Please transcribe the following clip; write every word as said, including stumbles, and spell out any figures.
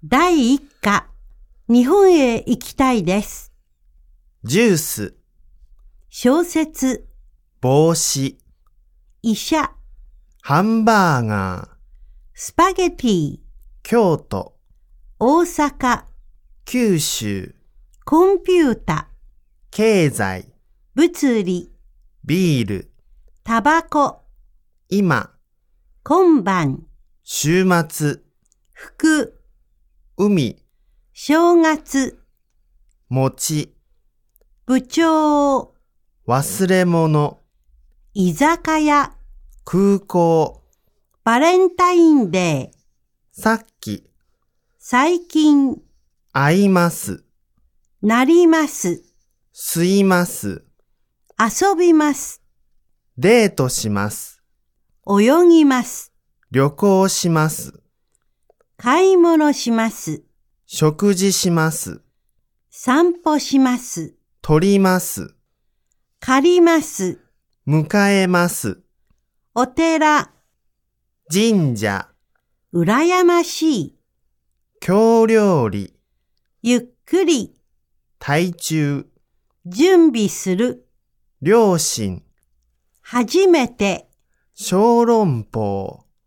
だいいっ課、日本へ行きたいです。 ジュース、 小説、 帽子、 医者、 ハンバーガー、 スパゲティ、 京都、 大阪、 九州、 コンピュータ、 経済、 物理、 ビール、 タバコ、 今、 今晩、 週末、 服、 海、 正月、 餅、 部長、 忘れ物、 居酒屋、 空港、 バレンタインデー、 さっき、 最近、 会います、 なります、 吸います、 遊びます、 デートします、 泳ぎます、 旅行します、 買い物します、 食事します、 散歩します、 取ります、 借ります、 迎えます、 お寺、 神社、 うらやましい、 京料理、 ゆっくり、 台中、 準備する、 両親、 初めて、 小籠包、